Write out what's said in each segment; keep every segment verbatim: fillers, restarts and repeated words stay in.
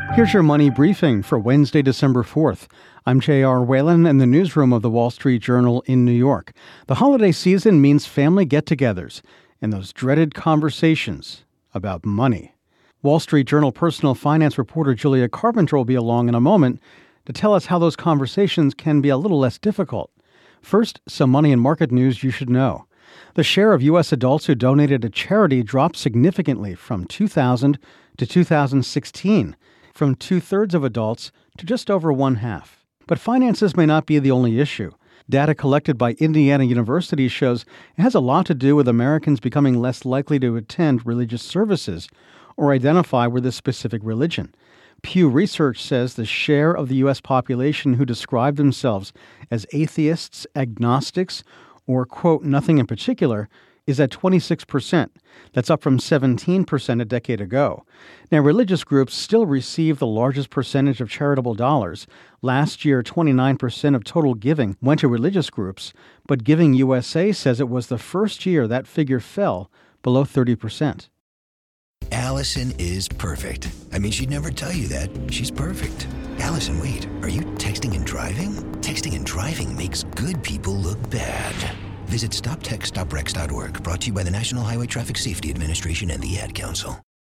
Here's your money briefing for Wednesday, December fourth. I'm J R. Whalen in the newsroom of the Wall Street Journal in New York. The holiday season means family get-togethers and those dreaded conversations about money. Wall Street Journal personal finance reporter Julia Carpenter will be along in a moment to tell us how those conversations can be a little less difficult. First, some money and market news you should know. The share of U S adults who donated to charity dropped significantly from two thousand to two thousand sixteen, from two-thirds of adults to just over one-half. But finances may not be the only issue. Data collected by Indiana University shows it has a lot to do with Americans becoming less likely to attend religious services or identify with a specific religion. Pew Research says the share of the U S population who describe themselves as atheists, agnostics, or, quote, nothing in particular, is at twenty-six percent. That's up from seventeen percent a decade ago. Now, religious groups still receive the largest percentage of charitable dollars. Last year, twenty-nine percent of total giving went to religious groups, but Giving U S A says it was the first year that figure fell below thirty percent. Allison is perfect. I mean, she'd never tell you that. She's perfect. Allison, wait, are you texting and driving? Texting and driving makes good people look bad. Visit stop text stop rex dot org, brought to you by the National Highway Traffic Safety Administration and the Ad Council.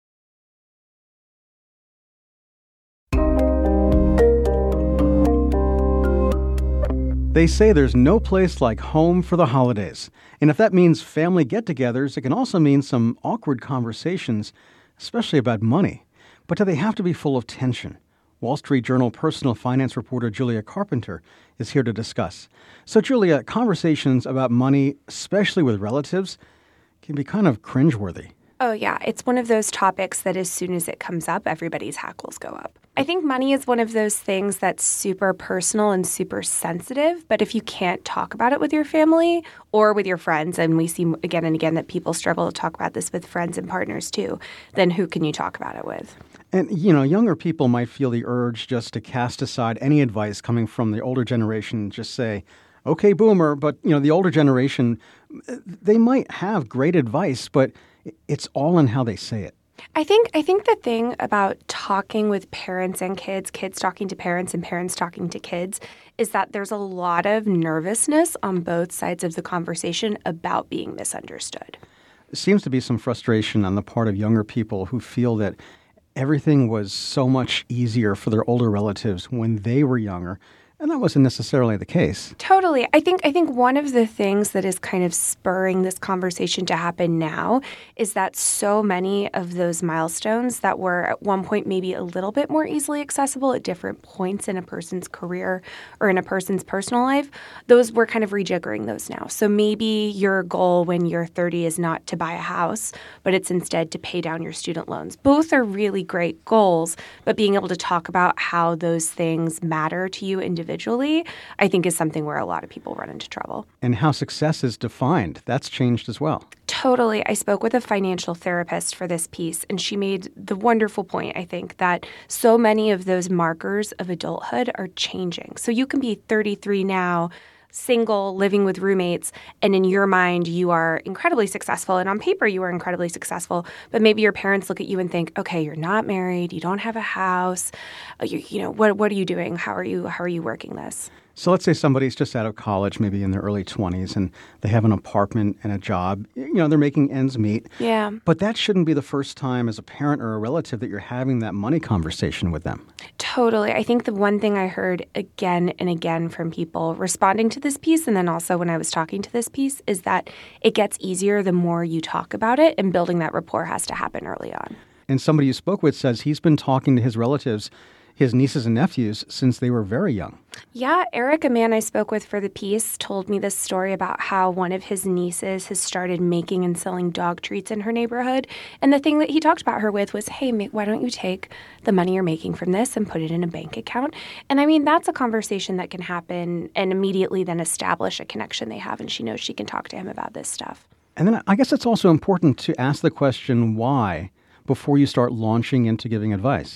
They say there's no place like home for the holidays. And if that means family get-togethers, it can also mean some awkward conversations, especially about money. But do they have to be full of tension? Wall Street Journal personal finance reporter Julia Carpenter is here to discuss. So, Julia, conversations about money, especially with relatives, can be kind of cringeworthy. Oh, yeah. It's one of those topics that as soon as it comes up, everybody's hackles go up. I think money is one of those things that's super personal and super sensitive. But if you can't talk about it with your family or with your friends, and we see again and again that people struggle to talk about this with friends and partners too, then who can you talk about it with? And, you know, younger people might feel the urge just to cast aside any advice coming from the older generation and just say, okay, boomer. But, you know, the older generation, they might have great advice, but it's all in how they say it. I think I think the thing about talking with parents and kids, kids talking to parents and parents talking to kids, is that there's a lot of nervousness on both sides of the conversation about being misunderstood. There seems to be some frustration on the part of younger people who feel that everything was so much easier for their older relatives when they were younger. And that wasn't necessarily the case. Totally. I think I think one of the things that is kind of spurring this conversation to happen now is that so many of those milestones that were at one point maybe a little bit more easily accessible at different points in a person's career or in a person's personal life, those we're kind of rejiggering those now. So maybe your goal when you're thirty is not to buy a house, but it's instead to pay down your student loans. Both are really great goals, but being able to talk about how those things matter to you individually individually, I think is something where a lot of people run into trouble. And how success is defined, that's changed as well. Totally. I spoke with a financial therapist for this piece, and she made the wonderful point, I think, that so many of those markers of adulthood are changing. So you can be thirty-three now, single, living with roommates, and in your mind, you are incredibly successful, and on paper, you are incredibly successful, but maybe your parents look at you and think, okay, you're not married, you don't have a house, you, you know, what what are you doing? How are you, how are you working this? So let's say somebody's just out of college, maybe in their early twenties, and they have an apartment and a job. You know, they're making ends meet. Yeah. But that shouldn't be the first time as a parent or a relative that you're having that money conversation with them. Totally. I think the one thing I heard again and again from people responding to this piece, and then also when I was talking to this piece, is that it gets easier the more you talk about it, and building that rapport has to happen early on. And somebody you spoke with says he's been talking to his relatives, his nieces and nephews, since they were very young. Yeah, Eric, a man I spoke with for the piece, told me this story about how one of his nieces has started making and selling dog treats in her neighborhood. And the thing that he talked about her with was, hey, why don't you take the money you're making from this and put it in a bank account? And I mean, that's a conversation that can happen and immediately then establish a connection they have. And she knows she can talk to him about this stuff. And then I guess it's also important to ask the question why before you start launching into giving advice.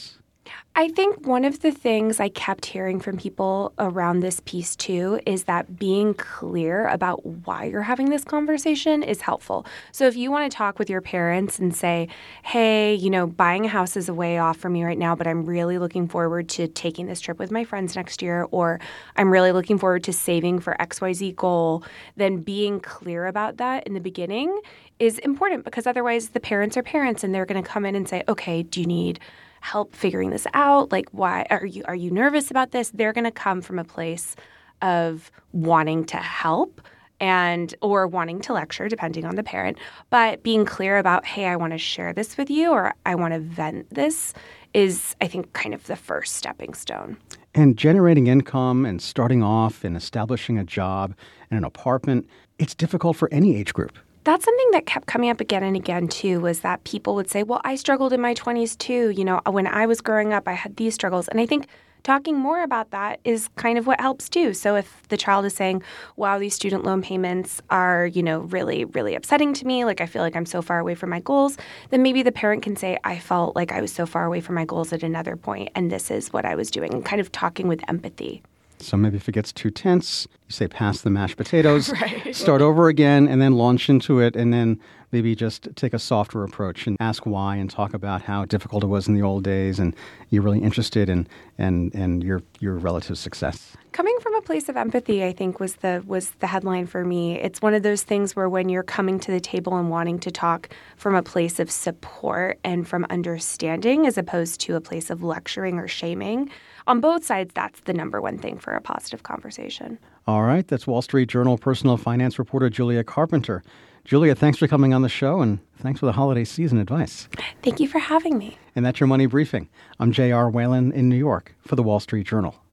I think one of the things I kept hearing from people around this piece too is that being clear about why you're having this conversation is helpful. So if you want to talk with your parents and say, hey, you know, buying a house is a way off for me right now, but I'm really looking forward to taking this trip with my friends next year, or I'm really looking forward to saving for X Y Z goal, then being clear about that in the beginning is important, because otherwise the parents are parents and they're going to come in and say, okay, do you need help figuring this out? Like, why are you are you nervous about this? They're going to come from a place of wanting to help and or wanting to lecture, depending on the parent. But being clear about, hey, I want to share this with you, or I want to vent this, is, I think, kind of the first stepping stone. And generating income and starting off and establishing a job and an apartment, it's difficult for any age group. That's something that kept coming up again and again, too, was that people would say, well, I struggled in my twenties, too. You know, when I was growing up, I had these struggles. And I think talking more about that is kind of what helps, too. So if the child is saying, wow, these student loan payments are, you know, really, really upsetting to me, like I feel like I'm so far away from my goals, then maybe the parent can say, I felt like I was so far away from my goals at another point, and this is what I was doing, and kind of talking with empathy. So maybe if it gets too tense, you say pass the mashed potatoes, right. Start over again, and then launch into it, and then maybe just take a softer approach and ask why and talk about how difficult it was in the old days, and you're really interested in and and your your relative success. Coming from a place of empathy, I think, was the was the headline for me. It's one of those things where when you're coming to the table and wanting to talk from a place of support and from understanding, as opposed to a place of lecturing or shaming, on both sides, that's the number one thing for a positive conversation. All right. That's Wall Street Journal personal finance reporter Julia Carpenter. Julia, thanks for coming on the show, and thanks for the holiday season advice. Thank you for having me. And that's your Money Briefing. I'm J R. Whalen in New York for the Wall Street Journal.